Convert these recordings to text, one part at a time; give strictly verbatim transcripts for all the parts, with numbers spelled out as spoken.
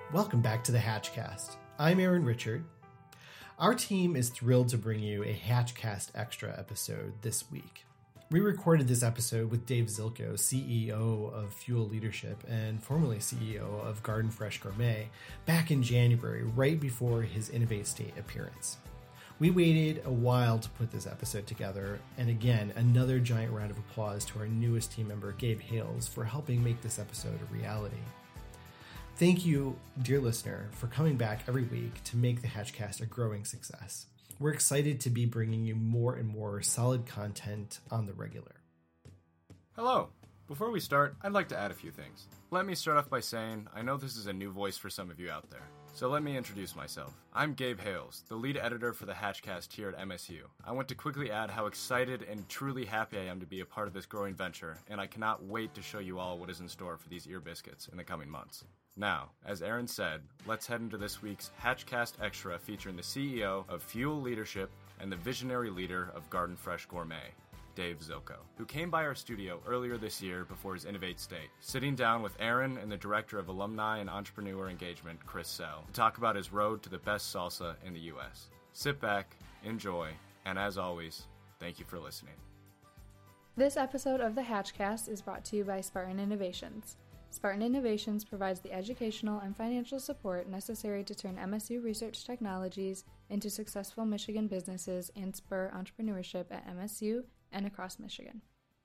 Welcome back to the Hatchcast. I'm Aaron Richard. Our team is thrilled to bring you a Hatchcast Extra episode this week. We recorded this episode with Dave Zilko, C E O of Fuel Leadership and formerly C E O of Garden Fresh Gourmet, back in January, right before his Innovate State appearance. We waited a while to put this episode together, and again, another giant round of applause to our newest team member, Gabe Hales, for helping make this episode a reality. Thank you, dear listener, for coming back every week to make the Hatchcast a growing success. We're excited to be bringing you more and more solid content on the regular. Hello. Before we start, I'd like to add a few things. Let me start off by saying I know this is a new voice for some of you out there, so let me introduce myself. I'm Gabe Hales, the lead editor for the Hatchcast here at M S U. I want to quickly add how excited and truly happy I am to be a part of this growing venture, and I cannot wait to show you all what is in store for these ear biscuits in the coming months. Now, as Aaron said, let's head into this week's Hatchcast Extra featuring the C E O of Fuel Leadership and the visionary leader of Garden Fresh Gourmet, Dave Zilko, who came by our studio earlier this year before his Innovate State, sitting down with Aaron and the Director of Alumni and Entrepreneur Engagement, Chris Sell, to talk about his road to the best salsa in the U S. Sit back, enjoy, and as always, thank you for listening. This episode of the Hatchcast is brought to you by Spartan Innovations. Spartan Innovations provides the educational and financial support necessary to turn M S U research technologies into successful Michigan businesses and spur entrepreneurship at M S U and across Michigan.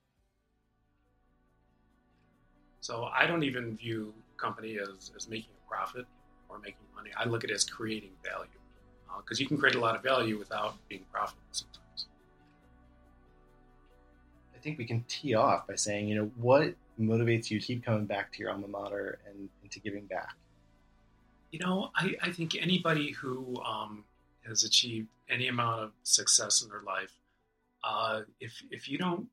So I don't even view a company as, as making a profit or making money. I look at it as creating value, because uh, you can create a lot of value without being profitable sometimes. I think we can tee off by saying, you know, what motivates you to keep coming back to your alma mater and, and to giving back? You know, I, I think anybody who um, has achieved any amount of success in their life, uh, if if you don't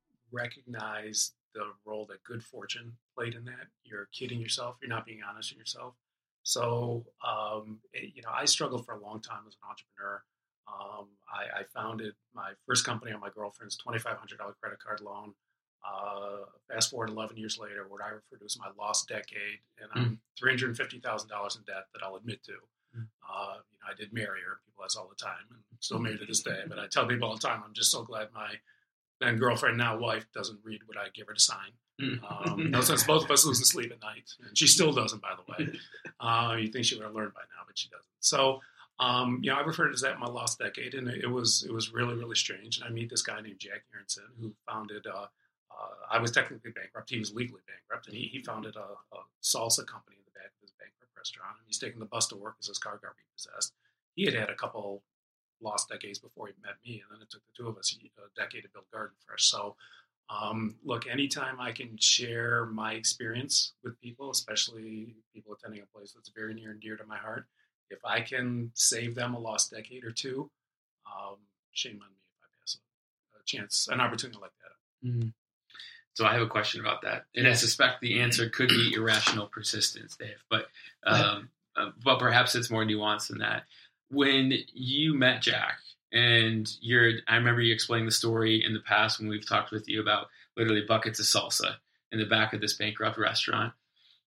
recognize the role that good fortune played in that, you're kidding yourself. You're not being honest with yourself. So, um, it, you know, I struggled for a long time as an entrepreneur. Um, I, I founded my first company on my girlfriend's twenty-five hundred dollars credit card loan. Uh, fast forward eleven years later, what I refer to as my lost decade, and I'm mm. three hundred fifty thousand dollars in debt that I'll admit to. Mm. Uh, you know, I did marry her. People ask all the time, and I'm still married to this day. But I tell people all the time, I'm just so glad my then girlfriend, now wife, doesn't read what I give her to sign. Mm. Um, no sense both of us losing sleep at night, and she still doesn't, by the way. Uh, you think she would have learned by now, but she doesn't. So, um, you know, I refer to it as that my lost decade, and it, it was it was really really strange. And I meet this guy named Jack Aronson who founded. Uh, Uh, I was technically bankrupt. He was legally bankrupt, and he, he founded a, a salsa company in the back of his bankrupt restaurant. And he's taking the bus to work as his car got repossessed. He had had a couple lost decades before he met me, and then it took the two of us a decade to build Garden Fresh. So, um, look, anytime I can share my experience with people, especially people attending a place that's very near and dear to my heart, if I can save them a lost decade or two, um, shame on me if I pass a, a chance, an opportunity like that. Mm-hmm. So I have a question about that, and I suspect the answer could be irrational persistence, Dave. But um, uh, but perhaps it's more nuanced than that. When you met Jack, and you're, I remember you explaining the story in the past when we've talked with you about literally buckets of salsa in the back of this bankrupt restaurant.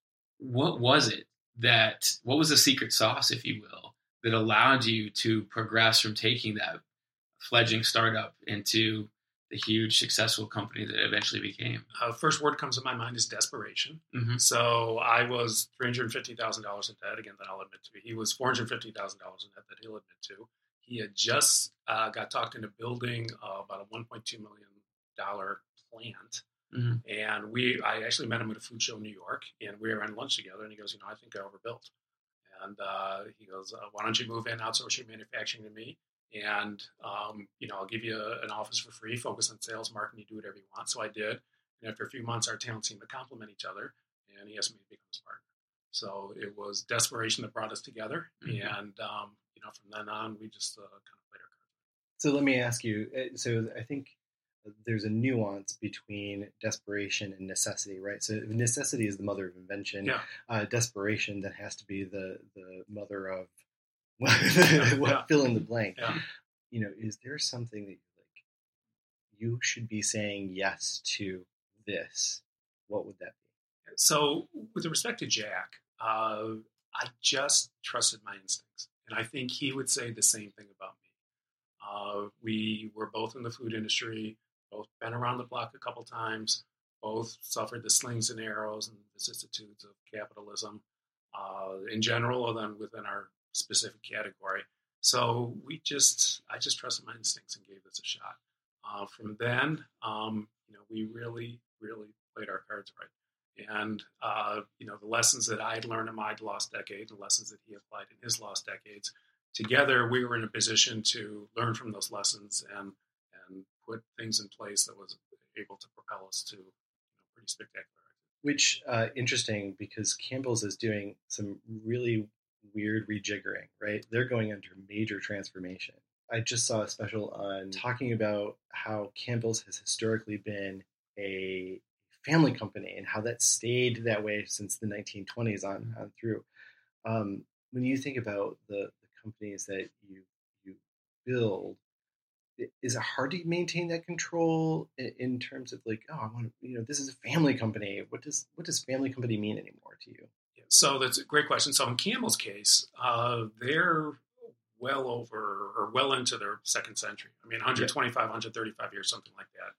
What was it that? What was the secret sauce, if you will, that allowed you to progress from taking that fledgling startup into the huge successful company that it eventually became? Uh, first word comes to my mind is desperation. Mm-hmm. So I was three hundred fifty thousand dollars in debt. Again, that I'll admit to. He was four hundred fifty thousand dollars in debt that he'll admit to. He had just uh, got talked into building uh, about a one point two million dollars plant. Mm-hmm. And we, I actually met him at a food show in New York, and we were on lunch together, and he goes, you know, I think I overbuilt. And uh, he goes, uh, why don't you move in, outsource your manufacturing to me? And, um, you know, I'll give you a, an office for free, focus on sales, marketing, you do whatever you want. So I did. And after a few months, our talents seemed to complement each other, and he asked me to become his partner. So it was desperation that brought us together. Mm-hmm. And, um, you know, from then on, we just uh, kind of played our cards. So let me ask you, so I think there's a nuance between desperation and necessity, right? So necessity is the mother of invention. Yeah. Uh, desperation then has to be the, the mother of yeah. what, fill in the blank. Yeah. You know, is there something that like you should be saying yes to this? What would that be? So with respect to Jack, uh, I just trusted my instincts. And I think he would say the same thing about me. Uh, we were both in the food industry, both been around the block a couple times, both suffered the slings and arrows and vicissitudes of capitalism uh, in general, and then within our specific category. So we just, I just trusted my instincts and gave this a shot. Uh, from then, um, you know, we really, really played our cards right. And, uh, you know, the lessons that I had learned in my lost decade, the lessons that he applied in his lost decades, together we were in a position to learn from those lessons and and put things in place that was able to propel us to, you know, pretty spectacular. Which, uh, interesting, because Campbell's is doing some really weird rejiggering, right? They're going under major transformation. I just saw a special on talking about how Campbell's has historically been a family company and how that stayed that way since the nineteen twenties on, on through. Um, when you think about the, the companies that you you build, is it hard to maintain that control in, in terms of like, oh, I want to, you know, this is a family company. What does what does family company mean anymore to you? Yeah, so that's a great question. So in Campbell's case, uh, they're well over or well into their second century. I mean, one twenty-five, yeah. one thirty-five years, something like that.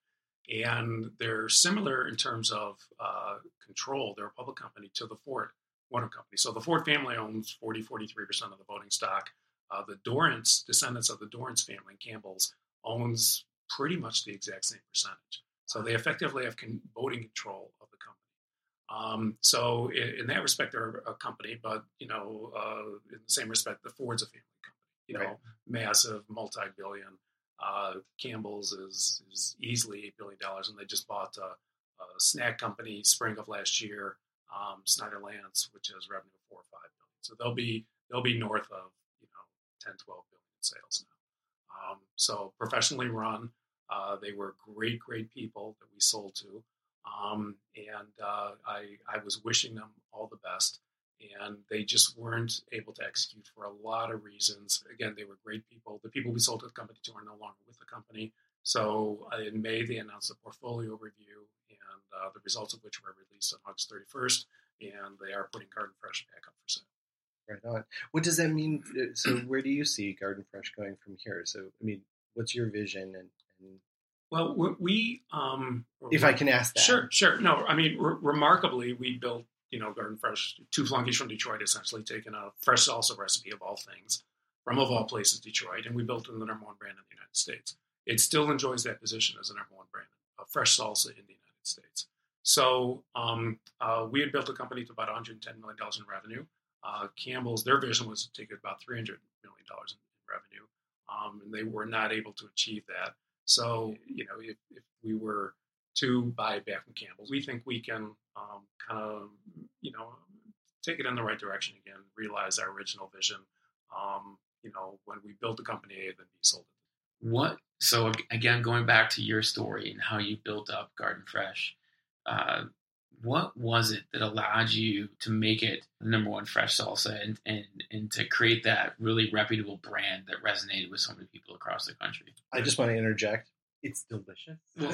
And they're similar in terms of uh, control. They're a public company to the Ford Motor Company. So the Ford family owns forty, forty-three percent of the voting stock. Uh, the Dorrance, descendants of the Dorrance family, Campbell's, owns pretty much the exact same percentage. So they effectively have con- voting control of the company. Um, so in, in that respect, they're a company, but, you know, uh, in the same respect, the Ford's a family company, you right. know, massive, multi-billion. Uh, Campbell's is, is easily eight billion dollars, and they just bought a, a snack company spring of last year, um, Snyder-Lance, which has revenue of four or five billion. So they'll be, they'll be north of, you know, ten, twelve billion sales now. Um, so professionally run, uh, they were great, great people that we sold to. Um, and uh, I, I was wishing them all the best. And they just weren't able to execute for a lot of reasons. Again, they were great people. The people we sold the company to are no longer with the company. So uh, in May, they announced a portfolio review, and uh, the results of which were released on August thirty-first. And they are putting Garden Fresh back up for sale. Right on. What does that mean? So where do you see Garden Fresh going from here? So, I mean, what's your vision? And, and... Well, we... Um, if I can ask that. Sure, sure. No, I mean, re- remarkably, we built, you know, Garden Fresh, two flunkies from Detroit, essentially taking a fresh salsa recipe of all things from, of all places, Detroit, and we built it in the number one brand in the United States. It still enjoys that position as the number one brand of fresh salsa in the United States. So um, uh, we had built a company to about one hundred ten million dollars in revenue. Uh, Campbell's, their vision was to take it about three hundred million dollars in revenue, um, and they were not able to achieve that. So, you know, if, if we were to buy back from Campbell's, we think we can um, kind of, you know, take it in the right direction again, realize our original vision, um, you know, when we built the company A, then we sold it. What, so again, going back to your story and how you built up Garden Fresh, uh, what was it that allowed you to make it the number one fresh salsa and, and, and to create that really reputable brand that resonated with so many people across the country? I just want to interject. It's delicious. Well,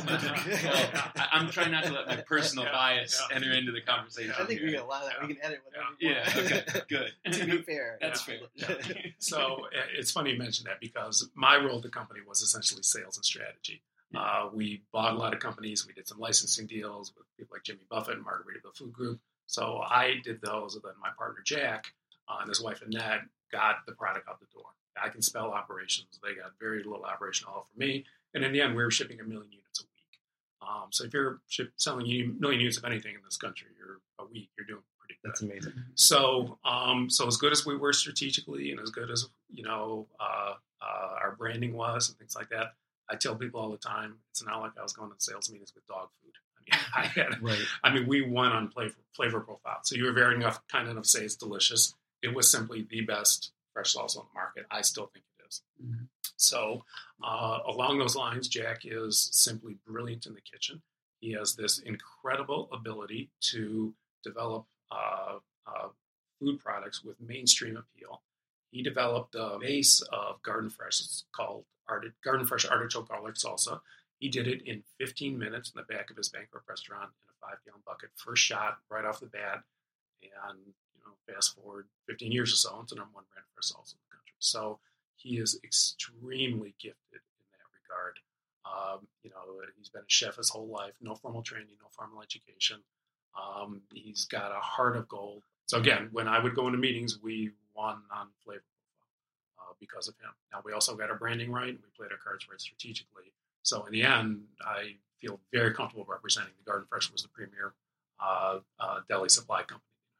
I, I'm trying not to let my personal yeah, bias yeah. enter into the conversation. I think here. we can allow that. Yeah. We can edit whatever yeah. we want. Yeah, okay, good. To be fair. That's yeah. fair. Yeah. So it's funny you mention that because my role at the company was essentially sales and strategy. Uh, we bought a lot of companies. We did some licensing deals with people like Jimmy Buffett and Margaritaville Food Group. So I did those, and then my partner Jack uh, and his wife Annette got the product out the door. I can spell operations. They got very little operational help from me. And in the end, we were shipping a million units a week. Um, so if you're ship, selling a million units of anything in this country, you're a week, you're doing pretty good. That's amazing. So, um, so as good as we were strategically, and as good as you know uh, uh, our branding was, and things like that, I tell people all the time, it's not like I was going to sales meetings with dog food. I mean, I had, right. I mean, we won on flavor, flavor profile. So you were very enough, kind enough to say it's delicious. It was simply the best fresh salsa on the market. I still think it is. Mm-hmm. So uh, along those lines, Jack is simply brilliant in the kitchen. He has this incredible ability to develop uh, uh, food products with mainstream appeal. He developed a base of Garden Fresh. It's called Art- Garden Fresh Artichoke Garlic Salsa. He did it in fifteen minutes in the back of his bankrupt restaurant in a five-gallon bucket. First shot, right off the bat. And, you know, fast forward fifteen years or so, it's the number one brand of fresh salsa in the country. So he is extremely gifted in that regard. Um, you know, he's been a chef his whole life, no formal training, no formal education. Um, he's got a heart of gold. So again, when I would go into meetings, we won on flavor profile uh, because of him. Now, we also got our branding right, and we played our cards right strategically. So in the end, I feel very comfortable representing the Garden Fresh was the premier uh, uh, deli supply company.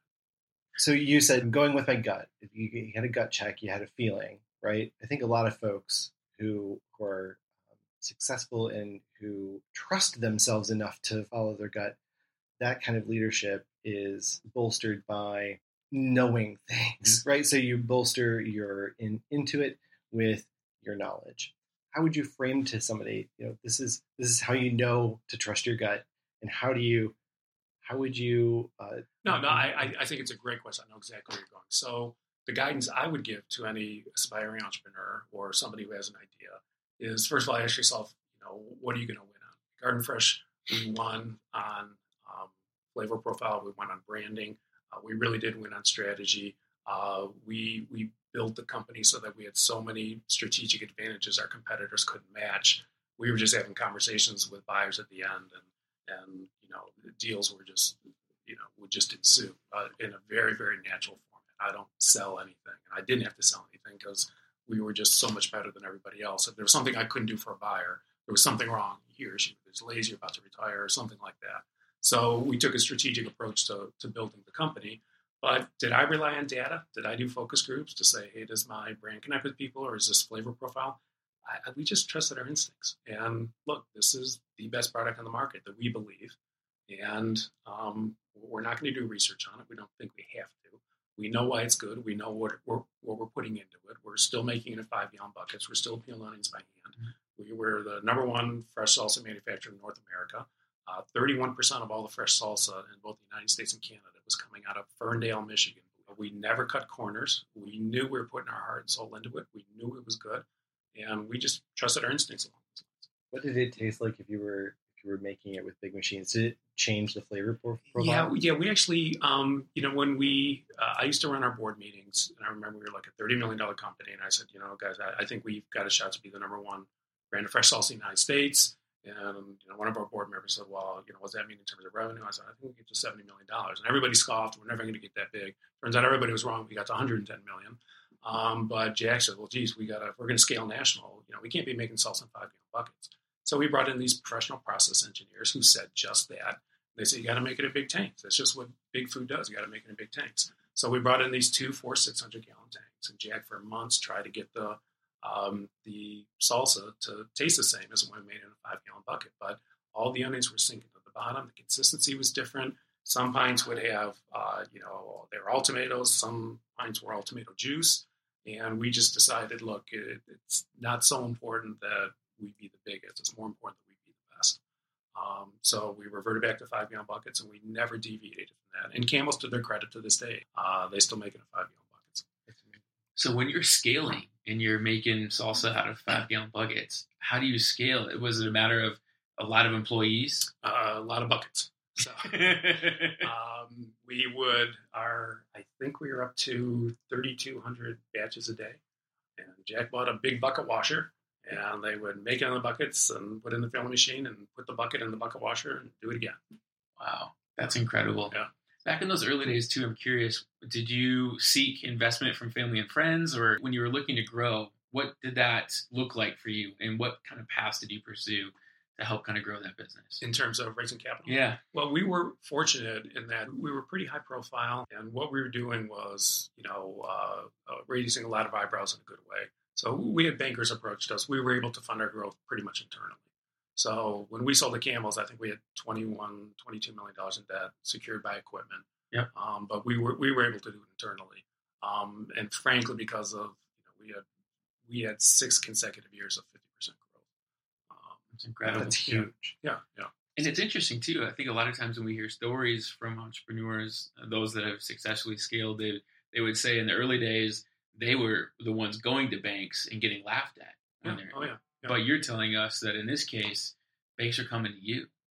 So you said going with my gut. If you, you had a gut check, you had a feeling, right? I think a lot of folks who, who are um, successful and who trust themselves enough to follow their gut, that kind of leadership is bolstered by knowing things, right? So you bolster your in, intuit with your knowledge. How would you frame to somebody, you know, this is this is how you know to trust your gut, and how do you, how would you? Uh, no, no, I, I think it's a great question. I know exactly where you're going. So the guidance I would give to any aspiring entrepreneur or somebody who has an idea is, first of all, ask yourself, you know, what are you going to win on? Garden Fresh, we won on um, flavor profile, we won on branding, uh, we really did win on strategy. Uh, we we built the company so that we had so many strategic advantages our competitors couldn't match. We were just having conversations with buyers at the end, and and you know the deals were just you know would just ensue uh, in a very very natural format. I don't sell anything, and I didn't have to sell anything because we were just so much better than everybody else. If there was something I couldn't do for a buyer, there was something wrong. He or she was lazy, about to retire, or something like that. So we took a strategic approach to to building the company. But did I rely on data? Did I do focus groups to say, hey, does my brand connect with people, or is this flavor profile? I, we just trusted our instincts. And look, this is the best product on the market that we believe. And um, we're not going to do research on it. We don't think we have to. We know why it's good. We know what we're, what we're putting into it. We're still making it in five-gallon buckets. We're still peeling onions by hand. Mm-hmm. We were the number one fresh salsa manufacturer in North America. Uh, thirty-one percent of all the fresh salsa in both the United States and Canada was coming out of Ferndale, Michigan. We never cut corners. We knew we were putting our heart and soul into it. We knew it was good, and we just trusted our instincts along those lines. What did it taste like if you were if you were making it with big machines? Did it change the flavor profile? Yeah, yeah. We actually, um, you know, when we, uh, I used to run our board meetings, and I remember we were like a thirty million dollars company, and I said, you know, guys, I, I think we've got a shot to be the number one brand of fresh salsa in the United States. And you know, one of our board members said, well, you know, what does that mean in terms of revenue? I said, I think we get to seventy million dollars. And everybody scoffed. We're never going to get that big. Turns out everybody was wrong. We got to one hundred ten million dollars. Um, but Jack said, well, geez, we got to, we're going to scale national. You know, we can't be making salsa in five gallon buckets. So we brought in these professional process engineers who said just that. They said, you got to make it in big tanks. That's just what big food does. You got to make it in big tanks. So we brought in these two, four, six hundred gallon tanks. And Jack, for months, tried to get the, um, the salsa to taste the same as when we made it in a five gallon bucket. But all the onions were sinking to the bottom. The consistency was different. Some pints would have, uh, you know, they were all tomatoes. Some pints were all tomato juice. And we just decided, look, it, it's not so important that we be the biggest. It's more important that we be the best. Um, so we reverted back to five-gallon buckets, and we never deviated from that. And Campbell's, to their credit to this day, uh, they still make it in five-gallon buckets. So when you're scaling and you're making salsa out of five-gallon buckets, how do you scale it? Was it a matter of a lot of employees? Uh, a lot of buckets. So um, we would, our, I think we were up to thirty-two hundred batches a day. And Jack bought a big bucket washer, and they would make it in the buckets and put it in the filling machine and put the bucket in the bucket washer and do it again. Wow, that's incredible. Yeah. Back in those early days, too, I'm curious, did you seek investment from family and friends? Or when you were looking to grow, what did that look like for you? And what kind of paths did you pursue to help kind of grow that business? In terms of raising capital? Yeah. Well, we were fortunate in that we were pretty high profile, and what we were doing was, you know, uh, uh, raising a lot of eyebrows in a good way. So we had bankers approached us. We were able to fund our growth pretty much internally. So when we sold the Campbell's, I think we had twenty-one, twenty-two million dollars in debt secured by equipment. Yep. Um, but we were we were able to do it internally. Um, and frankly, because of, you know, we had we had six consecutive years of fifty percent growth. Um, That's incredible. That's huge. yeah, yeah. And it's interesting, too. I think a lot of times when we hear stories from entrepreneurs, those that have successfully scaled, they, they would say in the early days, they were the ones going to banks and getting laughed at. When yeah. they're, Oh, yeah. yeah. But you're telling us that in this case, banks are coming to you.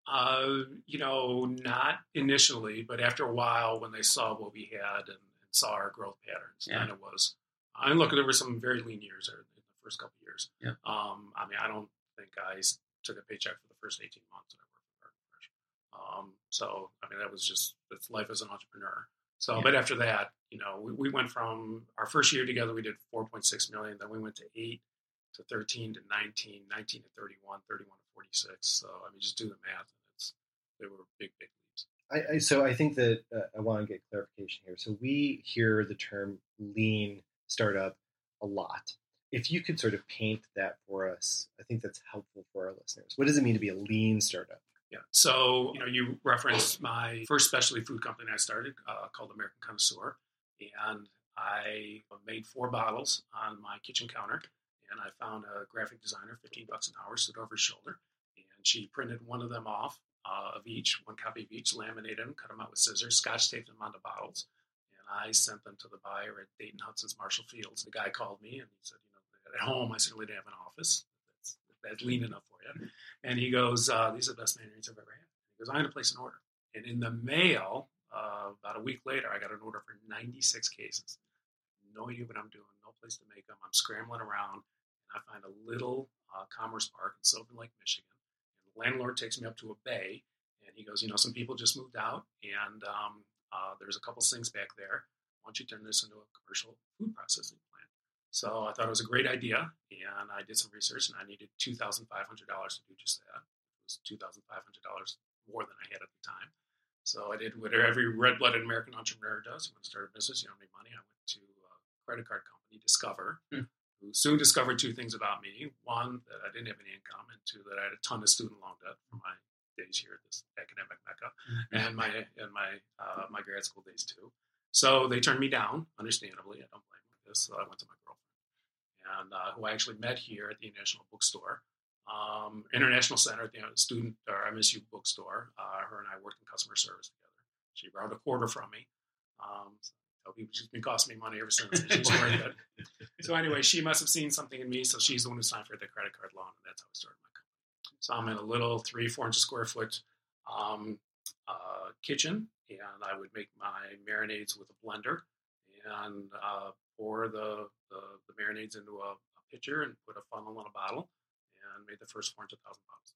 Uh, you know, not initially, but after a while, when they saw what we had and, and saw our growth patterns, Yeah. then it was. I look, there were some very lean years there in the first couple of years. Yeah. Um, I mean, I don't think I s- took a paycheck for the first eighteen months that I worked for Garden Fresh. Um, so, I mean, that was just that's life as an entrepreneur. So, Yeah. but after that, you know, we, we went from our first year together, we did four point six million. Then we went to eight to thirteen to nineteen, nineteen to thirty-one, thirty-one to forty-six. So, I mean, just do the math. It's, they were big, big leaps. I, I, so I think that uh, I want to get clarification here. So we hear the term lean startup a lot. If you could sort of paint that for us, I think that's helpful for our listeners. What does it mean to be a lean startup? Yeah. So, you know, you referenced my first specialty food company I started uh, called American Connoisseur. And I made four bottles on my kitchen counter. And I found a graphic designer, fifteen bucks an hour, stood over his shoulder. And she printed one of them off uh, of each, one copy of each, laminated them, cut them out with scissors, scotch taped them onto bottles. And I sent them to the buyer at Dayton Hudson's Marshall Fields. The guy called me and he said, you know, at home, I certainly didn't have an office. That's, that's lean enough for you. And he goes, uh, these are the best mayonnaise I've ever had. He goes, I'm going to place an order. And in the mail, uh, about a week later, I got an order for ninety-six cases. No idea what I'm doing, no place to make them. I'm scrambling around. And I find a little uh, commerce park in Sylvan Lake, Michigan. And the landlord takes me up to a bay. And he goes, you know, some people just moved out. And um, uh, there's a couple sinks back there. Why don't you turn this into a commercial food processing plant? So I thought it was a great idea, and I did some research, and I needed two thousand five hundred dollars to do just that. It was two thousand five hundred dollars more than I had at the time. So I did what every red-blooded American entrepreneur does. You want to start a business, you don't have any money. I went to a credit card company, Discover, Hmm. who soon discovered two things about me. One, that I didn't have any income, and two, that I had a ton of student loan debt from my days here at this academic mecca, and my and my uh, my grad school days too. So they turned me down, understandably. I don't blame them for this. So I went to my girlfriend, and uh, who I actually met here at the International Bookstore, um, International Center at the student or M S U bookstore. Uh, her and I worked in customer service together. She borrowed a quarter from me. Um, so tell people she's been costing me money ever since. She's worth it. So anyway, she must have seen something in me, so she's the one who signed for the credit card loan, and that's how I started my company. So I'm in a little three, four hundred square foot um, uh, kitchen, and I would make my marinades with a blender and uh, pour the, the, the marinades into a, a pitcher and put a funnel in a bottle and made the first four hundred thousand bottles.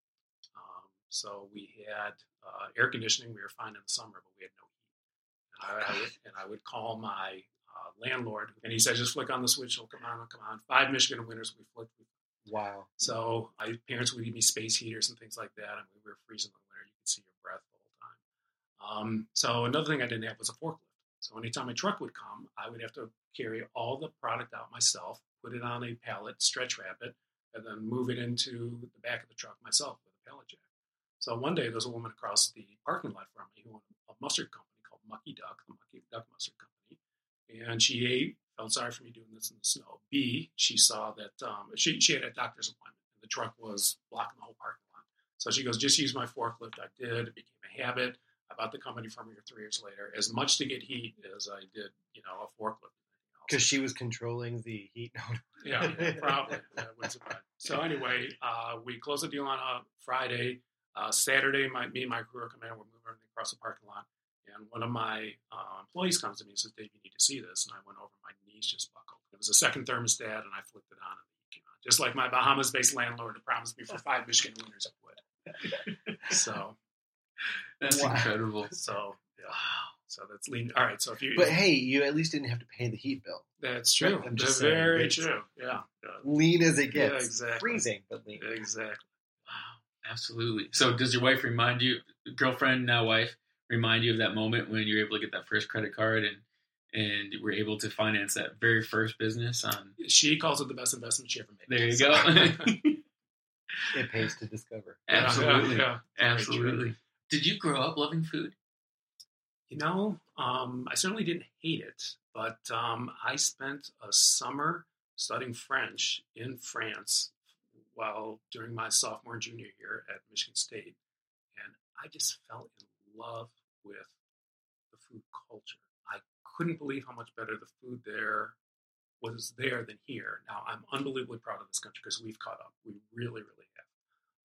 Um, so we had uh, air conditioning. We were fine in the summer, but we had no heat. And I, I would, and I would call my uh, landlord, and he said, just flick on the switch. It'll come on, it'll come on. Five Michigan winters, we flicked. Wow. So my parents would give me space heaters and things like that, and we were freezing in the winter. You could see your breath the whole time. Um, so another thing I didn't have was a forklift. So anytime a truck would come, I would have to carry all the product out myself, put it on a pallet, stretch wrap it, and then move it into the back of the truck myself with a pallet jack. So one day there was a woman across the parking lot from me who owned a mustard company called Mucky Duck, the Mucky Duck Mustard Company. And she, A, felt sorry for me doing this in the snow. B, she saw that um, she, she had a doctor's appointment, and the truck was blocking the whole parking lot. So she goes, just use my forklift. I did. It became a habit. I bought the company from her three years later, as much to get heat as I did, you know, a forklift. Because she was controlling the heat. Yeah, probably. That wouldn't surprise. So anyway, uh, we closed the deal on a Friday. Uh, Saturday, my, me and my crew are coming in. We're moving everything across the parking lot. And one of my uh, employees comes to me and says, Dave, you need to see this. And I went over, my knees just buckled. It was a second thermostat, and I flipped it on, and the heat came on. Just like my Bahamas-based landlord had promised me for five Michigan winters it would. So That's Wow. incredible. So, yeah. So that's lean. All right. So if you, But hey, you at least didn't have to pay the heat bill. that's true. I'm That's just saying, very it's- true. Yeah. Yeah. Lean as it Yeah, gets. exactly. Freezing, but lean. Exactly. Absolutely. So does your wife remind you, girlfriend, now wife, remind you of that moment when you were able to get that first credit card and and were able to finance that very first business on? She calls it the best investment she ever made. There you So- go. It pays to discover. Absolutely. Yeah, yeah. Absolutely. Did you grow up loving food? You know, um, I certainly didn't hate it, but um, I spent a summer studying French in France while during my sophomore and junior year at Michigan State, and I just fell in love with the food culture. I couldn't believe how much better the food there was there than here. Now, I'm unbelievably proud of this country because we've caught up. We really, really have.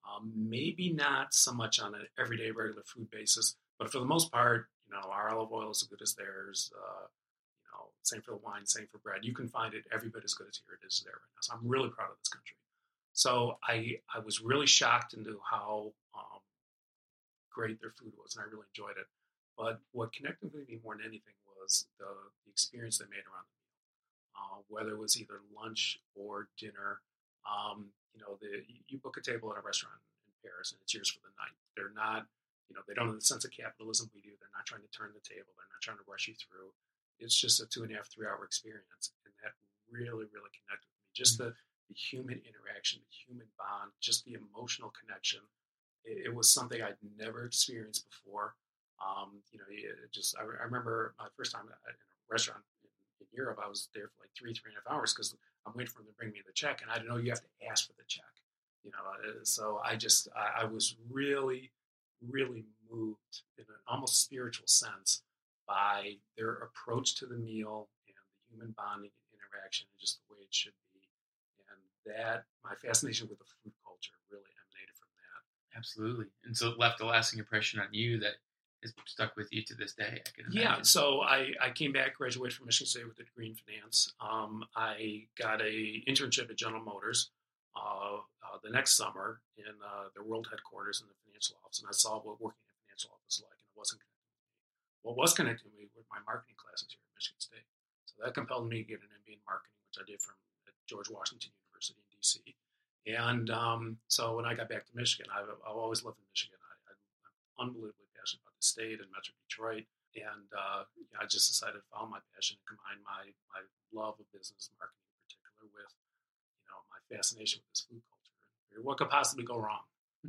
Um, maybe not so much on an everyday regular food basis, but for the most part, you know, our olive oil is as good as theirs. Uh, you know, same for the wine, same for bread. You can find it every bit as good as here it is there right now. So I'm really proud of this country. So I I was really shocked into how um, great their food was, and I really enjoyed it. But what connected with me more than anything was the, the experience they made around the meal, uh, whether it was either lunch or dinner. Um, you know, the, you book a table at a restaurant in Paris, and it's yours for the night. They're not, you know, they don't have the sense of capitalism we do. They're not trying to turn the table. They're not trying to rush you through. It's just a two and a half, three hour experience, and that really, really connected with me. Just the, the human interaction, the human bond, just the emotional connection. It, it was something I'd never experienced before. Um, you know, it just I, I remember my first time in a restaurant in, in Europe. I was there for like three, three and a half hours because I'm waiting for them to bring me the check, and I didn't know you have to ask for the check. You know, so I just I, I was really, really moved in an almost spiritual sense by their approach to the meal and the human bonding and interaction, and just the way it should be. And that my fascination with the food culture really emanated from that. Absolutely, and so it left a lasting impression on you that is stuck with you to this day, I can imagine. Yeah, so I, I came back, graduated from Michigan State with a degree in finance. Um, I got a internship at General Motors uh, uh, the next summer in uh, their world headquarters in the financial office, and I saw what working in a financial office was like, and it wasn't connected with me. What was connecting with me were my marketing classes here at Michigan State. So that compelled me to get an M B A in marketing, which I did from at George Washington University in D C. And um, so when I got back to Michigan, I've, I've always lived in Michigan. I, I'm unbelievably passionate about the state and Metro Detroit, and uh, you know, I just decided to follow my passion and combine my my love of business marketing in particular with, you know, my fascination with this food culture. What could possibly go wrong?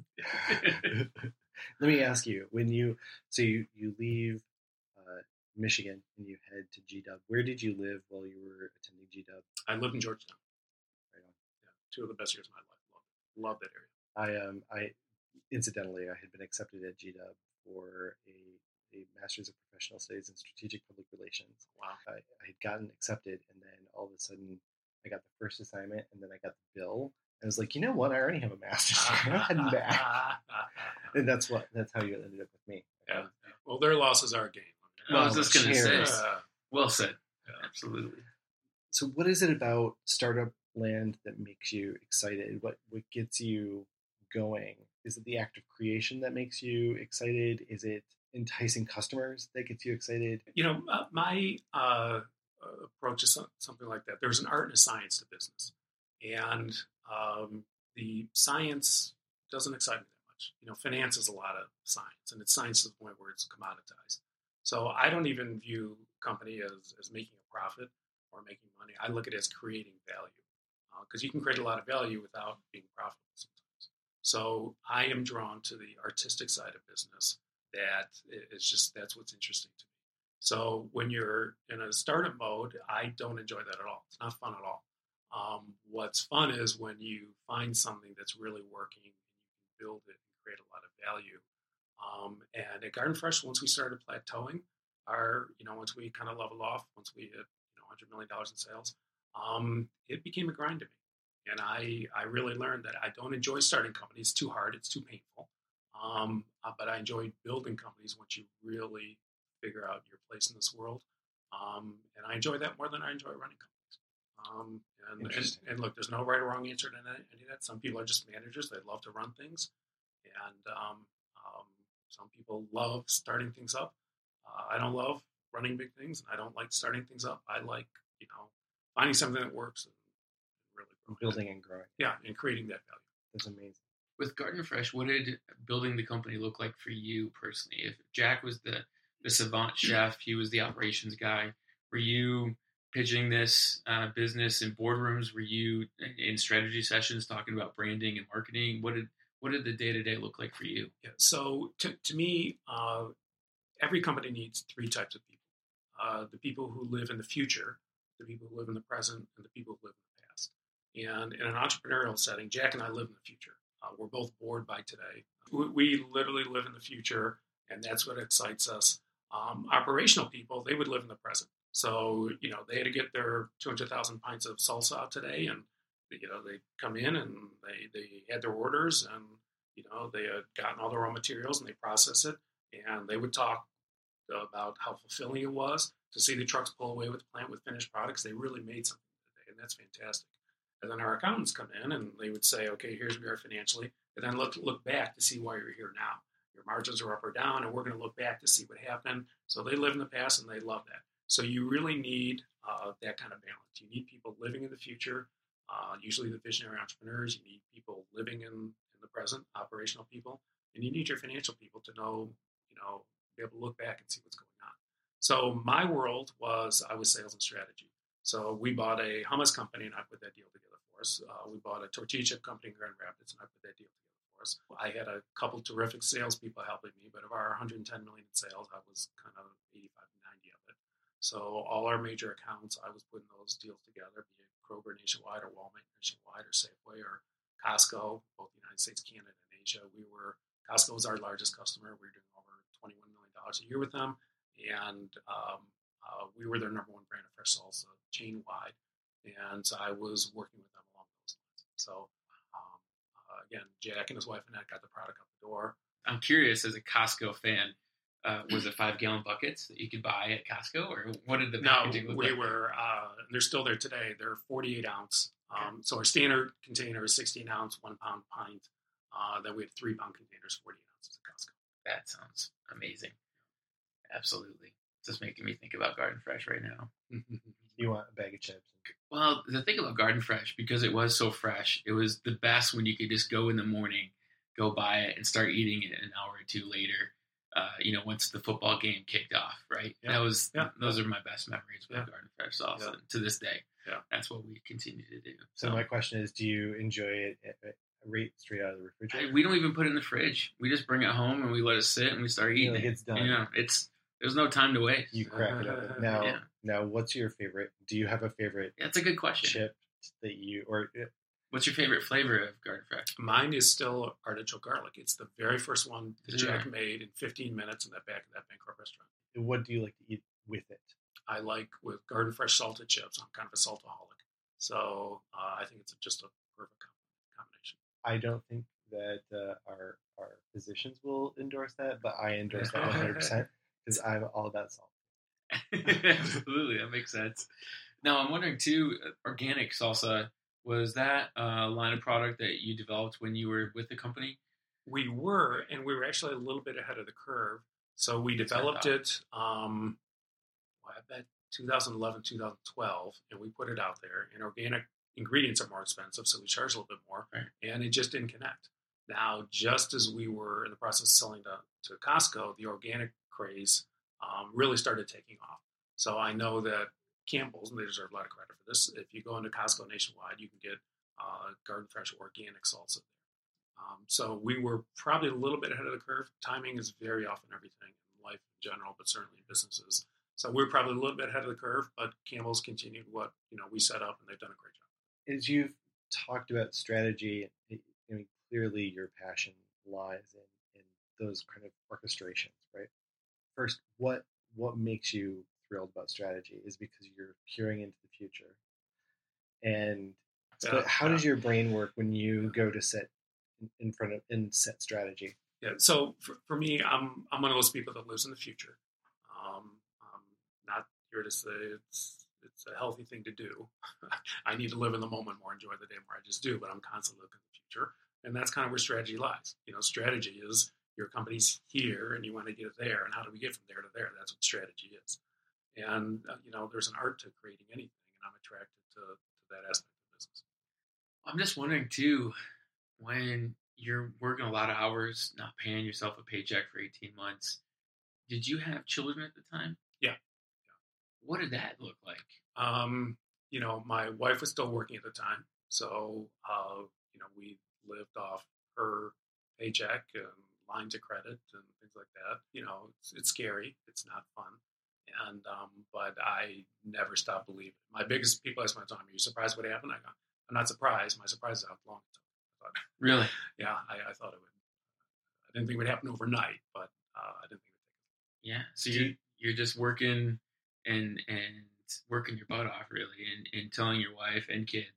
Let me ask you: when you so you you leave uh, Michigan and you head to G W, where did you live while you were attending G W? I lived in Georgetown. Right on. Yeah, two of the best years of my life. Love it. Love that area. I um I incidentally I had been accepted at G W for a, a Master's of Professional Studies in Strategic Public Relations. Wow. I, I had gotten accepted, and then all of a sudden I got the first assignment, and then I got the bill. I was like, you know what? I already have a master's. I'm heading back. And that's what that's how you ended up with me. Yeah. Well, their losses are a gain. Well, I was just going to say. Uh, well said. Yeah. Absolutely. So, what is it about startup land that makes you excited? What what gets you going? Is it the act of creation that makes you excited? Is it enticing customers that gets you excited? You know, uh, my uh, approach is something like that. There's an art and a science to business, and um, the science doesn't excite me that much. You know, finance is a lot of science, and it's science to the point where it's commoditized. So I don't even view company as, as making a profit or making money. I look at it as creating value, because uh, you can create a lot of value without being profitable sometimes. So I am drawn to the artistic side of business. That it's just, that's what's interesting to me. So when you're in a startup mode, I don't enjoy that at all. It's not fun at all. Um, what's fun is when you find something that's really working and you can build it and create a lot of value. Um, and at Garden Fresh, once we started plateauing, our, you know, once we kind of leveled off, once we hit, you know, one hundred million dollars in sales, um, it became a grind to me. And I, I really learned that I don't enjoy starting companies. It's too hard. It's too painful. Um, uh, but I enjoy building companies once you really figure out your place in this world. Um, and I enjoy that more than I enjoy running companies. Um, and, and, and look, there's no right or wrong answer to any of that. Some people are just managers. They love to run things. And um, um, some people love starting things up. Uh, I don't love running big things, and I don't like starting things up. I like, you know, finding something that works and really growing. Building and growing. Yeah, and creating that value. That's amazing. With Garden Fresh, what did building the company look like for you personally? If Jack was the, the savant chef, he was the operations guy, were you pitching this uh, business in boardrooms? Were you in strategy sessions talking about branding and marketing? What did what did the day-to-day look like for you? Yeah, so to, to me, uh, every company needs three types of people. Uh, the people who live in the future, the people who live in the present, and the people who live in the past. And in an entrepreneurial setting, Jack and I live in the future. Uh, we're both bored by today. We, we literally live in the future, and that's what excites us. Um, operational people, they would live in the present. So, you know, they had to get their two hundred thousand pints of salsa out today, and, you know, they come in and they, they had their orders, and, You know, they had gotten all the raw materials and they processed it, and they would talk about how fulfilling it was to see the trucks pull away with the plant with finished products. They really made something today, and that's fantastic. And then our accountants come in and they would say, okay, here's where we are financially, and then look look back to see why you're here now. Your margins are up or down, and we're going to look back to see what happened. So they live in the past, and they love that. So you really need uh, that kind of balance. You need people living in the future, uh, usually the visionary entrepreneurs. You need people living in, in the present, operational people, and you need your financial people to know, you know, be able to look back and see what's going on. So my world was, I was sales and strategy. So we bought a hummus company, and I put that deal together for us. Uh, we bought a tortilla chip company in Grand Rapids, and I put that deal together. I had a couple terrific salespeople helping me, but of our one hundred ten million in sales, I was kind of eighty-five to ninety of it. So all our major accounts, I was putting those deals together, be it Kroger nationwide or Walmart nationwide or Safeway or Costco, both the United States, Canada, and Asia. We were, Costco was our largest customer. We were doing over twenty-one million dollars a year with them. And um, uh, we were their number one brand of fresh salsa chain wide. And so I was working with them along those lines. So Uh, again, Jack and his wife and I got the product out the door. I'm curious, as a Costco fan, uh, was it five gallon buckets that you could buy at Costco, or what did the packaging no, look we like? were, uh, they're still there today. They're forty-eight ounce. Um, so our standard container is sixteen ounce, one pound pint. Uh, then we have three pound containers, forty-eight ounces at Costco. That sounds amazing. Absolutely. It's just making me think about Garden Fresh right now. You want a bag of chips? Well, the thing about Garden Fresh, because it was so fresh, it was the best when you could just go in the morning, go buy it, and start eating it an hour or two later. Uh, you know, once the football game kicked off, right? Yeah. That was Yeah. those are my best memories with Yeah. Garden Fresh sauce, Yeah. and to this day. Yeah. That's what we continue to do. So my question is, do you enjoy it at, at, right straight out of the refrigerator? I, we don't even put it in the fridge. We just bring it home and we let it sit and we start eating like it. it's done. You know, it's there's no time to waste. You crack it open. Now, Yeah. now, what's your favorite? Do you have a favorite That's a good question. chip that you or What's your favorite flavor of Garden Fresh? Mine is still artichoke garlic. It's the very first one that Is it Jack really? made in fifteen minutes in that back of that bankrupt restaurant. what do you like to eat with it? I like with Garden Fresh salted chips. I'm kind of a saltaholic. So uh, I think it's just a perfect combination. I don't think that uh, our our physicians will endorse that, but I endorse that one hundred percent because I'm all about salt. Absolutely, that makes sense. Now, I'm wondering too, organic salsa, was that a line of product that you developed when you were with the company? We were, and we were actually a little bit ahead of the curve. So we That's what I developed thought. it, um, well, I bet twenty eleven, twenty twelve, and we put it out there. And organic ingredients are more expensive, so we charge a little bit more, Right. and it just didn't connect. Now, just as we were in the process of selling to, to Costco, the organic craze um, really started taking off. So I know that Campbell's, and they deserve a lot of credit for this, if you go into Costco nationwide, you can get uh, Garden Fresh organic salsa there. Um, so we were probably a little bit ahead of the curve. Timing is very often everything in life in general, but certainly in businesses. So we're probably a little bit ahead of the curve, but Campbell's continued what you know we set up, and they've done a great job. As you've talked about strategy, I mean, clearly your passion lies in, in those kind of orchestrations, right? First, what what makes you thrilled about strategy is because you're peering into the future. And so Yeah, how yeah. does your brain work when you go to set in front of and set strategy? Yeah. So for, for me, I'm I'm one of those people that lives in the future. Um, I'm not here to say it's it's a healthy thing to do. I need to live in the moment more, enjoy the day more. I just do, but I'm constantly looking at the future, and that's kind of where strategy lies. You know, strategy is your company's here, and you want to get there, and how do we get from there to there? That's what strategy is. And uh, you know, there's an art to creating anything, and I'm attracted to, to that aspect of business. I'm just wondering too, when you're working a lot of hours, not paying yourself a paycheck for eighteen months, did you have children at the time? Yeah. What did that look like? Um, you know, my wife was still working at the time, so uh, you know, we lived off her paycheck and lines of credit and things like that. You know, it's, it's scary. It's not fun. And um, but I never stopped believing. My biggest people ask my time, "Are you surprised what happened?" I go, "I'm not surprised. My surprise is how long it took." I thought, Really? yeah, I, I thought it would. I didn't think it would happen overnight, but uh, I didn't think it would take. Yeah. So you're you're just working and and working your butt off really, and, and telling your wife and kids,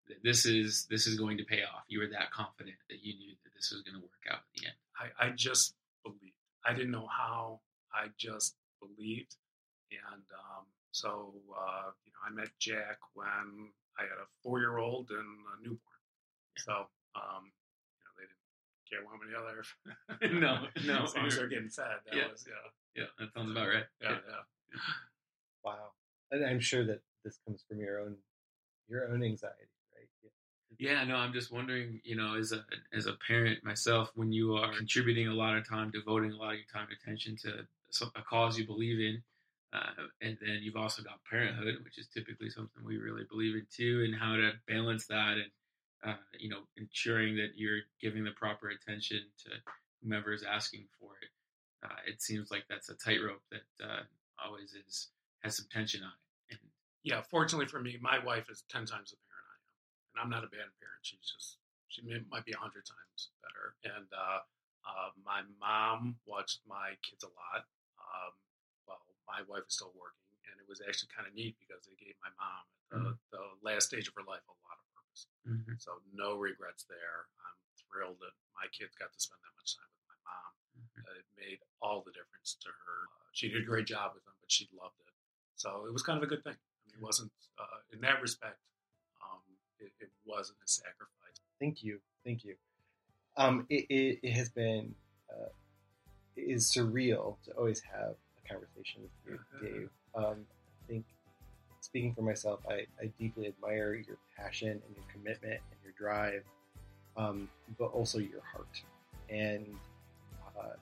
that this is this is going to pay off? You were that confident that you knew that this was going to work out in the end. I, I just believed. I didn't know how. I just believed. And um, so, uh, you know, I met Jack when I had a four-year-old and a newborn. So, um, you know, they didn't care one way or the other. no, no. As long as they're getting fed, that yeah. was, yeah. Yeah, that sounds about right. Yeah, yeah. yeah. Wow. And I'm sure that this comes from your own your own anxiety, right? Yeah. yeah, no, I'm just wondering, you know, as a as a parent myself, when you are contributing a lot of time, devoting a lot of your time and attention to a cause you believe in, uh, and then you've also got parenthood, which is typically something we really believe in too, and how to balance that and, uh, you know, ensuring that you're giving the proper attention to whomever is asking for it. Uh, it seems like that's a tightrope that uh, always is has some tension on it. And, yeah, fortunately for me, my wife is ten times the parent I am, and I'm not a bad parent. She's just she may, might be a hundred times better. And uh, uh, my mom watched my kids a lot. Um, well, my wife is still working, and it was actually kind of neat because they gave my mom at the, mm-hmm. the last stage of her life a lot of purpose. Mm-hmm. So no regrets there. I'm thrilled that my kids got to spend that much time with my mom. Mm-hmm. Uh, it made all the difference to her. Uh, she did a great job with them, but she loved it. So it was kind of a good thing. I mean, it wasn't, uh, in that respect, um, it, it wasn't a sacrifice. Thank you. Thank you. Um, it, it, it has been, uh, it is surreal to always have a conversation with you, Dave. Um, I think, speaking for myself, I, I deeply admire your passion and your commitment and your drive, um, but also your heart. And uh,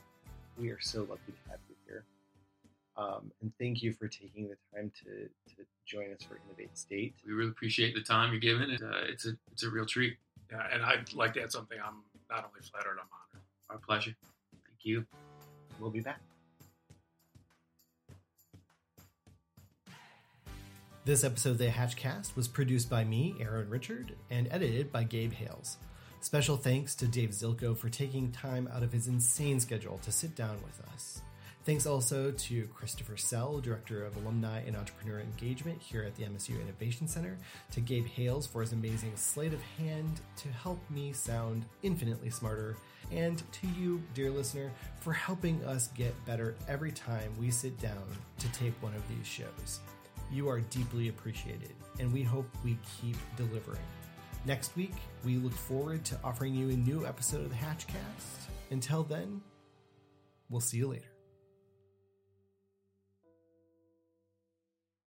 we are so lucky to have you here. Um, and thank you for taking the time to, to join us for Innovate State. We really appreciate the time you're giving. And, uh, it's a it's a real treat. Yeah, and I'd like to add something. I'm not only flattered, I'm honored. Our pleasure. Thank you. We'll be back. This episode of the Hatchcast was produced by me, Aaron Richard, and edited by Gabe Hales. Special thanks to Dave Zilko for taking time out of his insane schedule to sit down with us. Thanks also to Christopher Sell, Director of Alumni and Entrepreneur Engagement here at the M S U Innovation Center, to Gabe Hales for his amazing sleight of hand to help me sound infinitely smarter, and to you, dear listener, for helping us get better every time we sit down to tape one of these shows. You are deeply appreciated, and we hope we keep delivering. Next week, we look forward to offering you a new episode of the Hatchcast. Until then, we'll see you later.